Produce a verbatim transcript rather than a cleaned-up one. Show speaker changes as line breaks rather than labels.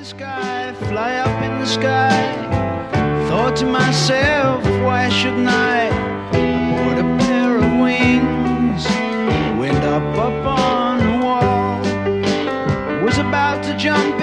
sky, fly up in the sky. Thought to myself, why shouldn't I? What a pair of wings, wind up up on the wall. Was about to jump